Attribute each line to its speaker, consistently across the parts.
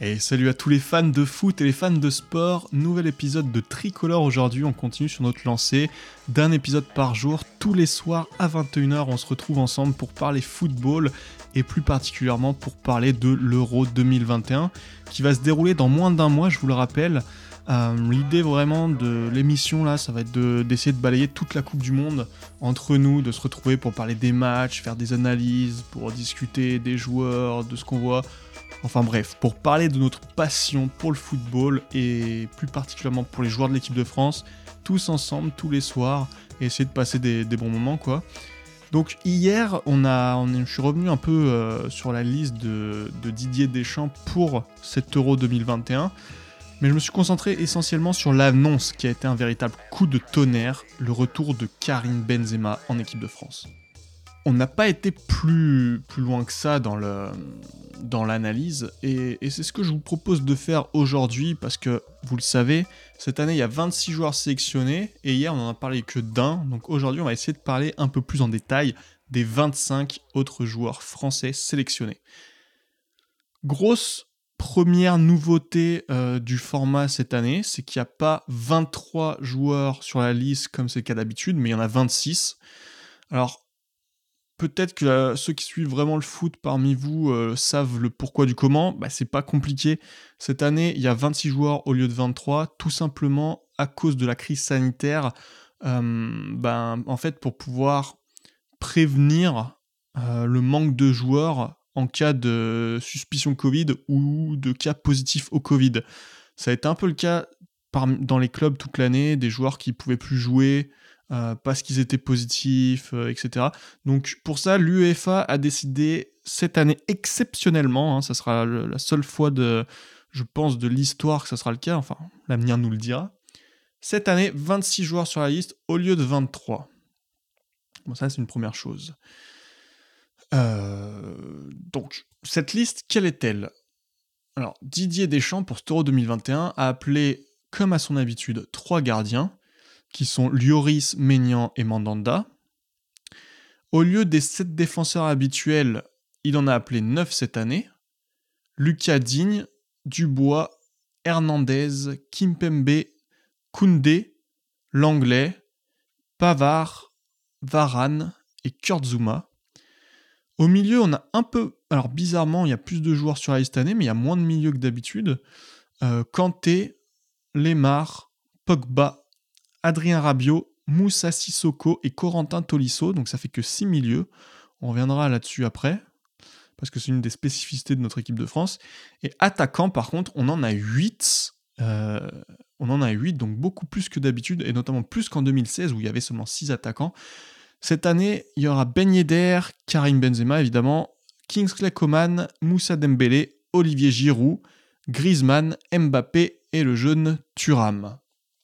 Speaker 1: Et salut à tous les fans de foot et les fans de sport, nouvel épisode de Tricolore aujourd'hui, on continue sur notre lancée d'un épisode par jour, tous les soirs à 21h on se retrouve ensemble pour parler football et plus particulièrement pour parler de l'Euro 2021 qui va se dérouler dans moins d'un mois, je vous le rappelle. L'idée vraiment de l'émission là, ça va être d'essayer de balayer toute la Coupe du Monde entre nous, de se retrouver pour parler des matchs, faire des analyses, pour discuter des joueurs, de ce qu'on voit. Enfin bref, pour parler de notre passion pour le football et plus particulièrement pour les joueurs de l'équipe de France, tous ensemble, tous les soirs, et essayer de passer des bons moments quoi. Donc hier, je suis revenu un peu sur la liste de Didier Deschamps pour cet Euro 2021, mais je me suis concentré essentiellement sur l'annonce qui a été un véritable coup de tonnerre, le retour de Karim Benzema en équipe de France. On n'a pas été plus loin que ça dans l'analyse, et c'est ce que je vous propose de faire aujourd'hui, parce que, vous le savez, cette année, il y a 26 joueurs sélectionnés, et hier, on n'en a parlé que d'un, donc aujourd'hui, on va essayer de parler un peu plus en détail des 25 autres joueurs français sélectionnés. Grosse première nouveauté du format cette année, c'est qu'il n'y a pas 23 joueurs sur la liste comme c'est le cas d'habitude, mais il y en a 26. Alors, peut-être que ceux qui suivent vraiment le foot parmi vous savent le pourquoi du comment. C'est pas compliqué. Cette année, il y a 26 joueurs au lieu de 23, tout simplement à cause de la crise sanitaire. En fait, pour pouvoir prévenir le manque de joueurs en cas de suspicion Covid ou de cas positifs au Covid. Ça a été un peu le cas dans les clubs toute l'année, des joueurs qui pouvaient plus jouer parce qu'ils étaient positifs, etc. Donc pour ça, l'UEFA a décidé cette année exceptionnellement, ça sera la seule fois je pense, de l'histoire que ça sera le cas, enfin l'avenir nous le dira. Cette année, 26 joueurs sur la liste au lieu de 23. Bon, ça c'est une première chose. Donc, cette liste, quelle est-elle ? Alors, Didier Deschamps, pour cet Euro 2021, a appelé, comme à son habitude, 3 gardiens, qui sont Lloris, Maignan et Mandanda. Au lieu des 7 défenseurs habituels, il en a appelé 9 cette année. Lucas Digne, Dubois, Hernandez, Kimpembe, Koundé, Langlais, Pavard, Varane et Kurt Zouma. Au milieu, on a un peu... Alors bizarrement, il y a plus de joueurs sur la liste cette année, mais il y a moins de milieux que d'habitude. Kanté, Lemar, Pogba, Adrien Rabiot, Moussa Sissoko et Corentin Tolisso. Donc ça fait que 6 milieux. On reviendra là-dessus après, parce que c'est une des spécificités de notre équipe de France. Et attaquant, par contre, on en a 8. Donc beaucoup plus que d'habitude, et notamment plus qu'en 2016, où il y avait seulement 6 attaquants. Cette année, il y aura Ben Yedder, Karim Benzema évidemment, Kingsley Coman, Moussa Dembélé, Olivier Giroud, Griezmann, Mbappé et le jeune Thuram.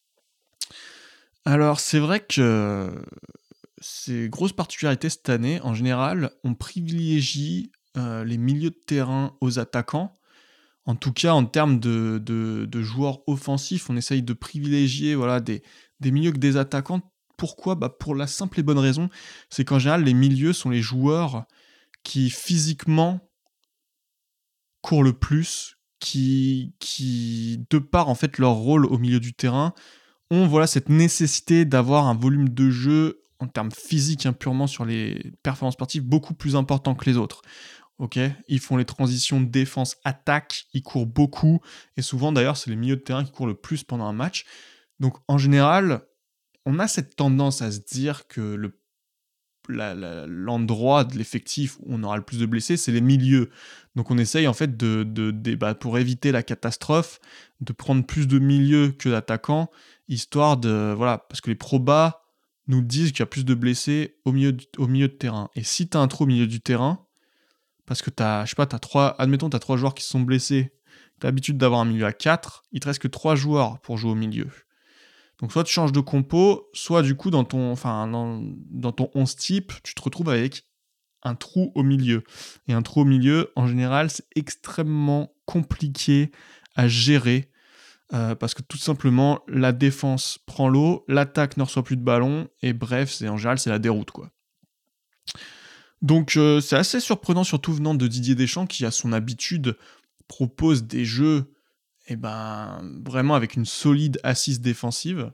Speaker 1: Alors c'est vrai que c'est grosse particularité cette année. En général, on privilégie les milieux de terrain aux attaquants. En tout cas, en termes de joueurs offensifs, on essaye de privilégier des milieux que des attaquants. Pourquoi ? Pour la simple et bonne raison, c'est qu'en général, les milieux sont les joueurs qui physiquement courent le plus, qui de par en fait leur rôle au milieu du terrain, ont cette nécessité d'avoir un volume de jeu en termes physiques, purement sur les performances sportives, beaucoup plus important que les autres. Ok, ils font les transitions défense-attaque, ils courent beaucoup, et souvent d'ailleurs c'est les milieux de terrain qui courent le plus pendant un match. Donc en général, on a cette tendance à se dire que l'endroit de l'effectif où on aura le plus de blessés, c'est les milieux. Donc on essaye en fait pour éviter la catastrophe, de prendre plus de milieux que d'attaquants, histoire parce que les probas nous disent qu'il y a plus de blessés au milieu de terrain. Et si t'as un trou au milieu du terrain, parce que t'as 3 joueurs qui se sont blessés, t'as l'habitude d'avoir un milieu à 4, il te reste que 3 joueurs pour jouer au milieu. Donc soit tu changes de compo, soit du coup dans ton 11 type, tu te retrouves avec un trou au milieu. Et un trou au milieu, en général, c'est extrêmement compliqué à gérer, parce que tout simplement, la défense prend l'eau, l'attaque ne reçoit plus de ballon, et bref, en général, c'est la déroute, quoi. Donc c'est assez surprenant, surtout venant de Didier Deschamps, qui a son habitude propose des jeux vraiment avec une solide assise défensive.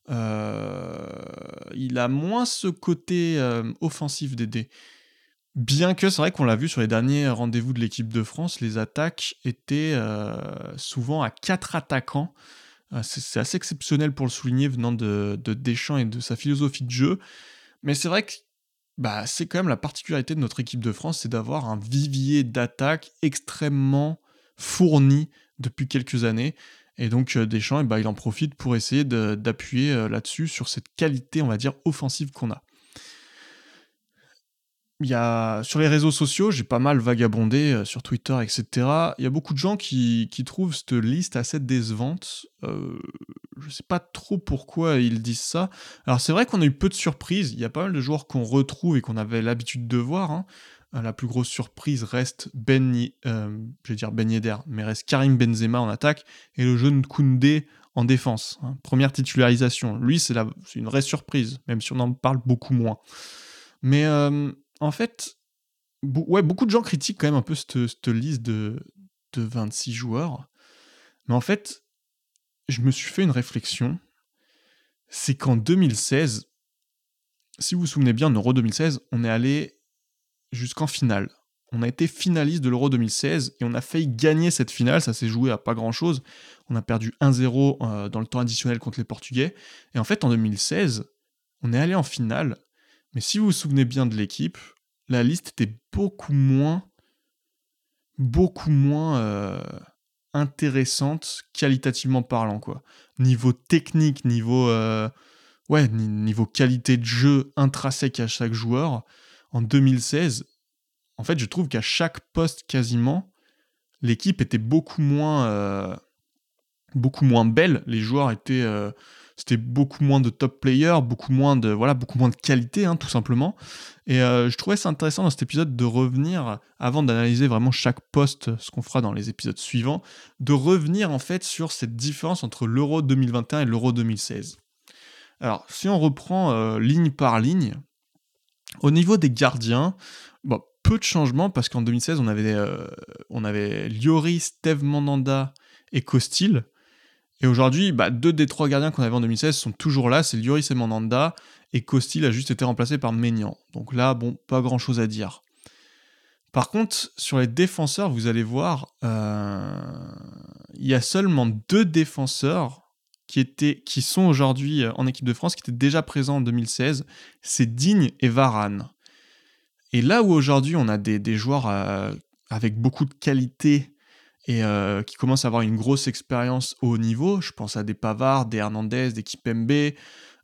Speaker 1: Il a moins ce côté offensif d'Edé. Bien que c'est vrai qu'on l'a vu sur les derniers rendez-vous de l'équipe de France, les attaques étaient souvent à 4 attaquants. C'est assez exceptionnel pour le souligner venant de Deschamps et de sa philosophie de jeu. Mais c'est vrai que c'est quand même la particularité de notre équipe de France, c'est d'avoir un vivier d'attaque extrêmement fourni depuis quelques années. Et donc Deschamps, il en profite pour essayer d'appuyer là-dessus, sur cette qualité, on va dire, offensive qu'on a. Sur les réseaux sociaux, j'ai pas mal vagabondé sur Twitter, etc. Il y a beaucoup de gens qui trouvent cette liste assez décevante. Je sais pas trop pourquoi ils disent ça. Alors c'est vrai qu'on a eu peu de surprises. Il y a pas mal de joueurs qu'on retrouve et qu'on avait l'habitude de voir, hein. La plus grosse surprise reste Ben Yedder, mais reste Karim Benzema en attaque et le jeune Koundé en défense, hein. Première titularisation. Lui, c'est une vraie surprise, même si on en parle beaucoup moins. Mais en fait, beaucoup de gens critiquent quand même un peu cette liste de 26 joueurs. Mais en fait, je me suis fait une réflexion. C'est qu'en 2016, si vous vous souvenez bien, en Euro 2016, on est allé jusqu'en finale. On a été finaliste de l'Euro 2016 et on a failli gagner cette finale. Ça s'est joué à pas grand-chose. On a perdu 1-0 dans le temps additionnel contre les Portugais. Et en fait, en 2016, on est allé en finale. Mais si vous vous souvenez bien de l'équipe, la liste était beaucoup moins intéressante qualitativement parlant, quoi. Niveau technique, niveau qualité de jeu intrinsèque à chaque joueur, en 2016, en fait, je trouve qu'à chaque poste quasiment, l'équipe était beaucoup moins belle. Les joueurs étaient c'était beaucoup moins de top players, beaucoup moins de qualité, hein, tout simplement. Et je trouvais ça intéressant dans cet épisode de revenir, avant d'analyser vraiment chaque poste, ce qu'on fera dans les épisodes suivants, de revenir en fait sur cette différence entre l'Euro 2021 et l'Euro 2016. Alors, si on reprend ligne par ligne, au niveau des gardiens, peu de changements parce qu'en 2016, on avait Lloris, Steve Mandanda et Costil. Et aujourd'hui, 2 des 3 gardiens qu'on avait en 2016 sont toujours là, c'est Lloris et Mandanda, et Costil a juste été remplacé par Maignan. Donc là, pas grand-chose à dire. Par contre, sur les défenseurs, vous allez voir, il y a seulement 2 défenseurs qui sont aujourd'hui en équipe de France, qui étaient déjà présents en 2016, c'est Digne et Varane. Et là où aujourd'hui on a des joueurs avec beaucoup de qualité et qui commencent à avoir une grosse expérience au haut niveau, je pense à des Pavard, des Hernandez, des Kipembe, des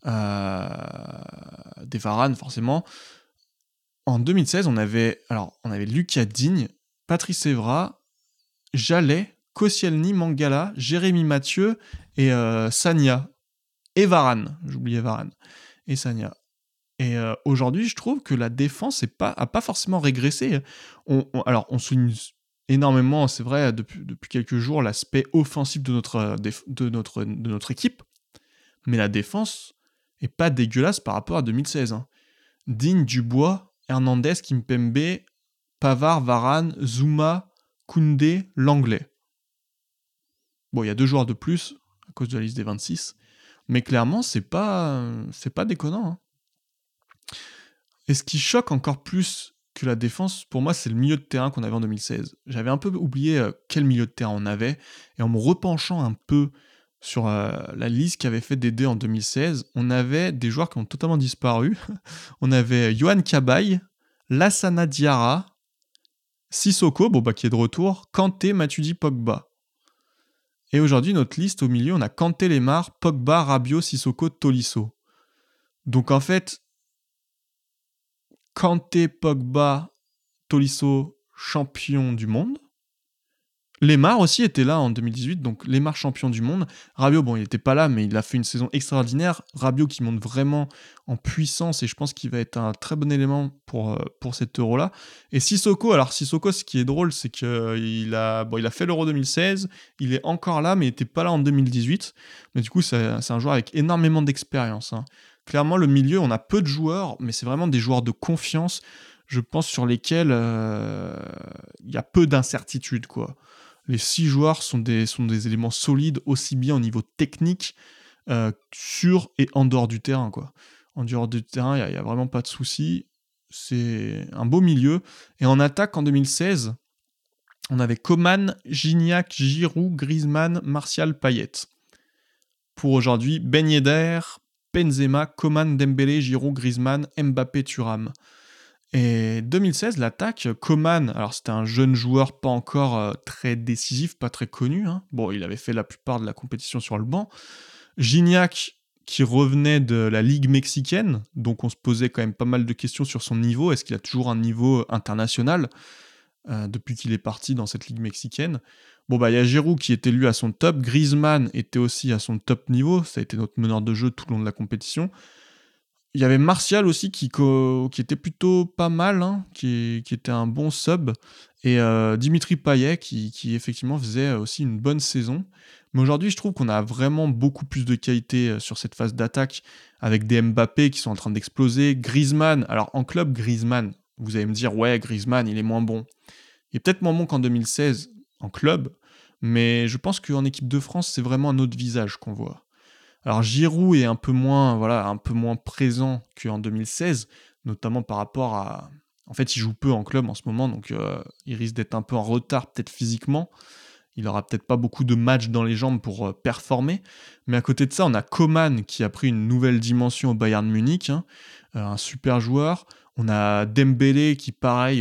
Speaker 1: Varane forcément. En 2016, on avait Lucas Digne, Patrice Evra, Jallet, Koscielny, Mangala, Jérémy Mathieu et Sagna. Et Varane, j'oubliais Varane. Et Sagna. Et aujourd'hui, je trouve que la défense a pas forcément régressé. On souligne énormément, c'est vrai, depuis quelques jours, l'aspect offensif de notre équipe. Mais la défense est pas dégueulasse par rapport à 2016. Hein. Digne, Dubois, Hernandez, Kimpembe, Pavard, Varane, Zouma, Koundé, Langlais. Bon, il y a 2 joueurs de plus à cause de la liste des 26. Mais clairement, c'est pas déconnant. Hein. Et ce qui choque encore plus que la défense, pour moi, c'est le milieu de terrain qu'on avait en 2016. J'avais un peu oublié quel milieu de terrain on avait, et en me repenchant un peu sur la liste qu'avait fait Dédé en 2016, on avait des joueurs qui ont totalement disparu. On avait Yohan Cabaye, Lassana Diarra, Sissoko, qui est de retour, Kanté, Matuidi, Pogba. Et aujourd'hui, notre liste au milieu, on a Kanté, Lemar, Pogba, Rabiot, Sissoko, Tolisso. Donc en fait, Kanté, Pogba, Tolisso, champion du monde. Lemar aussi était là en 2018, donc Lemar champion du monde. Rabiot, il n'était pas là, mais il a fait une saison extraordinaire. Rabiot qui monte vraiment en puissance et je pense qu'il va être un très bon élément pour cet Euro-là. Et Sissoko, ce qui est drôle, c'est qu'il a fait l'Euro 2016, il est encore là, mais il n'était pas là en 2018. Mais du coup, c'est un joueur avec énormément d'expérience. Hein. Clairement, le milieu, on a peu de joueurs, mais c'est vraiment des joueurs de confiance, je pense, sur lesquels il y a peu d'incertitudes, quoi. Les 6 joueurs sont des éléments solides, aussi bien au niveau technique, sur et en dehors du terrain, quoi. En dehors du terrain, il n'y a vraiment pas de souci. C'est un beau milieu. Et en attaque, en 2016, on avait Coman, Gignac, Giroud, Griezmann, Martial, Payet. Pour aujourd'hui, Ben Yedder, Benzema, Coman, Dembélé, Giroud, Griezmann, Mbappé, Thuram. Et 2016, l'attaque, Coman, alors c'était un jeune joueur pas encore très décisif, pas très connu. Hein. Bon, il avait fait la plupart de la compétition sur le banc. Gignac, qui revenait de la Ligue mexicaine, donc on se posait quand même pas mal de questions sur son niveau. Est-ce qu'il a toujours un niveau international depuis qu'il est parti dans cette Ligue mexicaine? Bon, bah, il y a Giroud qui était lui à son top. Griezmann était aussi à son top niveau. Ça a été notre meneur de jeu tout le long de la compétition. Il y avait Martial aussi qui était plutôt pas mal, hein, qui était un bon sub. Et Dimitri Payet qui effectivement faisait aussi une bonne saison. Mais aujourd'hui, je trouve qu'on a vraiment beaucoup plus de qualité sur cette phase d'attaque avec des Mbappé qui sont en train d'exploser. Griezmann, alors en club, Griezmann, vous allez me dire, ouais, Griezmann, il est moins bon. Il est peut-être moins bon qu'en 2016 en club, mais je pense qu'en équipe de France, c'est vraiment un autre visage qu'on voit. Alors Giroud est un peu moins présent qu'en 2016, notamment par rapport à... En fait, il joue peu en club en ce moment, donc il risque d'être un peu en retard peut-être physiquement. Il aura peut-être pas beaucoup de matchs dans les jambes pour performer. Mais à côté de ça, on a Coman qui a pris une nouvelle dimension au Bayern Munich, hein, un super joueur. On a Dembélé qui, pareil,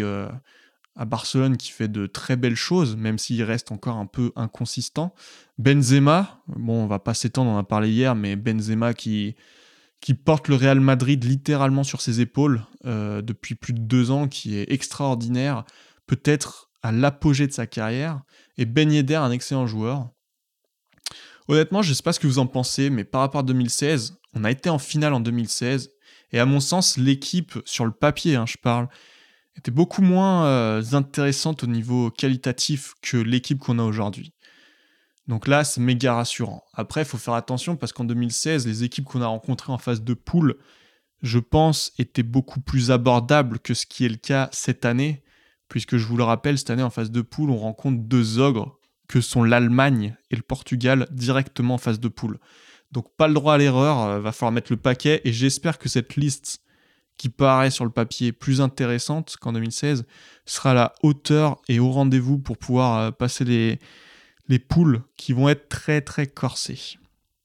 Speaker 1: à Barcelone, qui fait de très belles choses, même s'il reste encore un peu inconsistant. Benzema, bon, on va pas s'étendre, on en a parlé hier, mais Benzema qui porte le Real Madrid littéralement sur ses épaules depuis plus de 2 ans, qui est extraordinaire, peut-être à l'apogée de sa carrière. Et Ben Yedder, un excellent joueur. Honnêtement, je ne sais pas ce que vous en pensez, mais par rapport à 2016, on a été en finale en 2016, et à mon sens, l'équipe, sur le papier, je parle, était beaucoup moins intéressante au niveau qualitatif que l'équipe qu'on a aujourd'hui. Donc là, c'est méga rassurant. Après, il faut faire attention parce qu'en 2016, les équipes qu'on a rencontrées en phase de poule, je pense, étaient beaucoup plus abordables que ce qui est le cas cette année, puisque je vous le rappelle, cette année, en phase de poule, on rencontre 2 ogres, que sont l'Allemagne et le Portugal, directement en phase de poule. Donc pas le droit à l'erreur, va falloir mettre le paquet, et j'espère que cette liste, qui paraît sur le papier plus intéressante qu'en 2016, sera à la hauteur et au rendez-vous pour pouvoir passer les poules qui vont être très très corsées.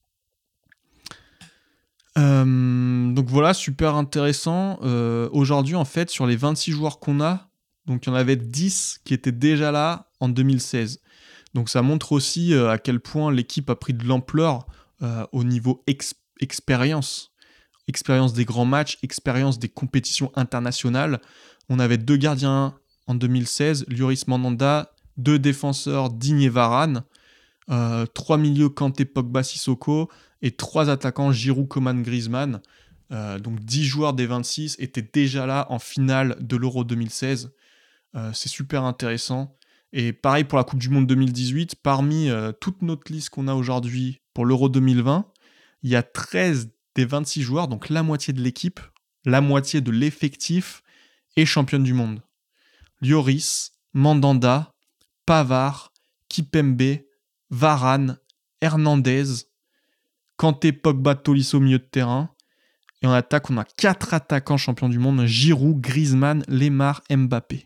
Speaker 1: Donc voilà, super intéressant. Aujourd'hui, en fait, sur les 26 joueurs qu'on a, donc il y en avait 10 qui étaient déjà là en 2016. Donc ça montre aussi à quel point l'équipe a pris de l'ampleur au niveau expérience. Expérience des grands matchs, expérience des compétitions internationales. On avait 2 gardiens en 2016, Lloris Mandanda, 2 défenseurs, Digne et Varane, 3 milieux, Kanté, Pogba, Sissoko, et 3 attaquants, Giroud, Coman, Griezmann. Donc 10 joueurs des 26 étaient déjà là en finale de l'Euro 2016. C'est super intéressant. Et pareil pour la Coupe du Monde 2018, parmi toute notre liste qu'on a aujourd'hui pour l'Euro 2020, il y a 13 des 26 joueurs, donc la moitié de l'équipe, la moitié de l'effectif, est championne du monde. Lloris, Mandanda, Pavard, Kipembe, Varane, Hernandez, Kanté, Pogba, Tolisso, milieu de terrain. Et en attaque, on a 4 attaquants champions du monde, Giroud, Griezmann, Lemar, Mbappé.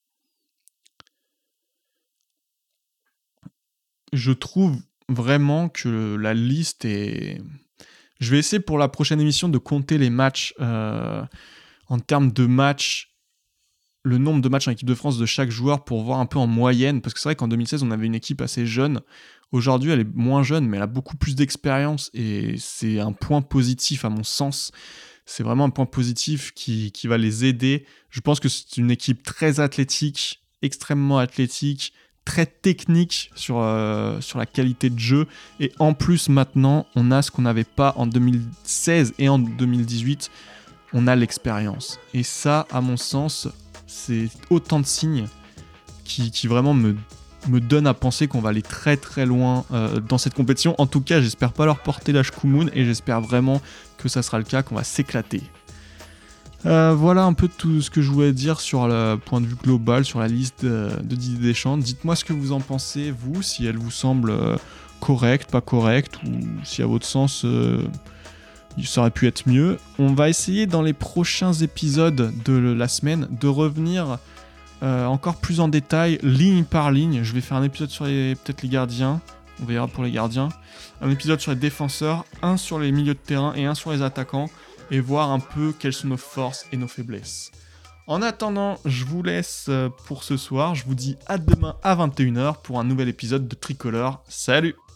Speaker 1: Je trouve vraiment que la liste est... Je vais essayer pour la prochaine émission de compter les matchs en termes de matchs, le nombre de matchs en équipe de France de chaque joueur pour voir un peu en moyenne, parce que c'est vrai qu'en 2016 on avait une équipe assez jeune. Aujourd'hui elle est moins jeune mais elle a beaucoup plus d'expérience et c'est un point positif à mon sens. C'est vraiment un point positif qui va les aider. Je pense que c'est une équipe très athlétique, extrêmement athlétique, très technique sur la qualité de jeu, et en plus maintenant on a ce qu'on n'avait pas en 2016 et en 2018, on a l'expérience, et ça à mon sens c'est autant de signes qui vraiment me donnent à penser qu'on va aller très très loin dans cette compétition. En tout cas j'espère pas leur porter la chkoumoun et j'espère vraiment que ça sera le cas, qu'on va s'éclater. Voilà un peu tout ce que je voulais dire sur le point de vue global, sur la liste de Didier Deschamps. Dites-moi ce que vous en pensez, vous, si elle vous semble correcte, pas correcte, ou si à votre sens ça aurait pu être mieux. On va essayer dans les prochains épisodes de la semaine de revenir encore plus en détail, ligne par ligne. Je vais faire un épisode sur peut-être les gardiens, on verra pour les gardiens, un épisode sur les défenseurs, un sur les milieux de terrain et un sur les attaquants, et voir un peu quelles sont nos forces et nos faiblesses. En attendant, je vous laisse pour ce soir. Je vous dis à demain à 21h pour un nouvel épisode de Tricolore. Salut!